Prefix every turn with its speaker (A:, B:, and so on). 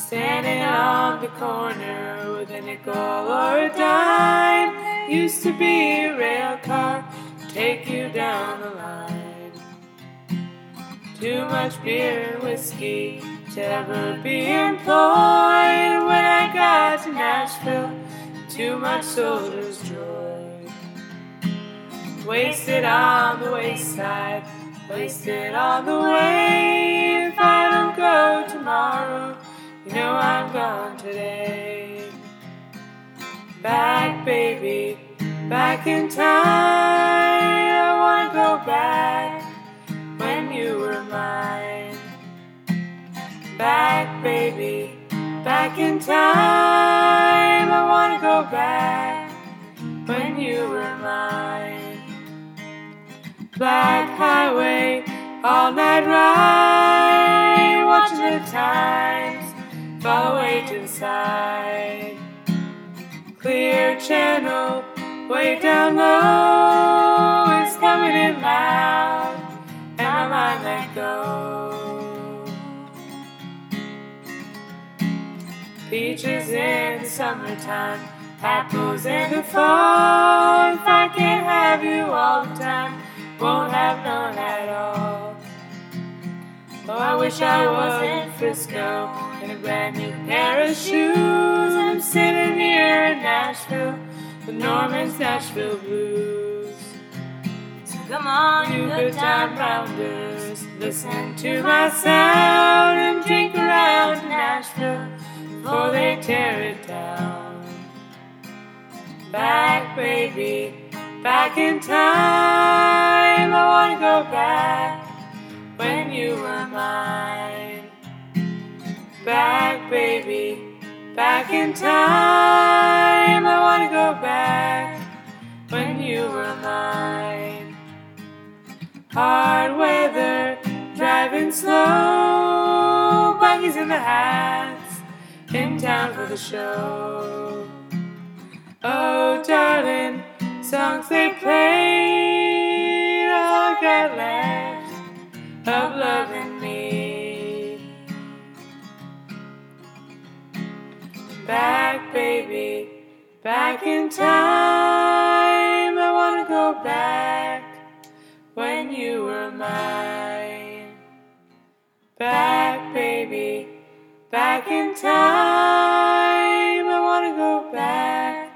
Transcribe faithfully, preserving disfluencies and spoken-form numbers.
A: standing on the corner with a nickel or a dime. Used to be a rail car, take you down the line. Too much beer and whiskey to ever be employed. When I got to Nashville, too much soldier's joy. Wasted on the wayside, wasted on the way. If I don't go tomorrow, you know I'm gone today. Back, baby, back in time. I wanna go back when you were mine. Back, baby, back in time. I wanna go back when you were mine. Black highway, all night ride, watching the times fall away to the side. Clear channel, way down low, it's coming in loud, and my mind let go. Peaches in the summertime, apples in the fall. If I can't have you all the time, won't have none at all. Oh, I wish I was in Frisco in a brand new pair of shoes. I'm sitting here in Nashville with Norman's Nashville Blues. So come on, you good time rounders, listen to my sound and drink around Nashville before they tear it down. Back, baby, back in time. I wanna go back when you were mine. Back, baby, back in time. I wanna go back when you were mine. Hard weather, driving slow, buggies in the hats, in town for the show. Oh, darling, songs they played, all I got left of loving me. Back, baby, back in time. I wanna go back when you were mine. Back, baby, back in time. I wanna go back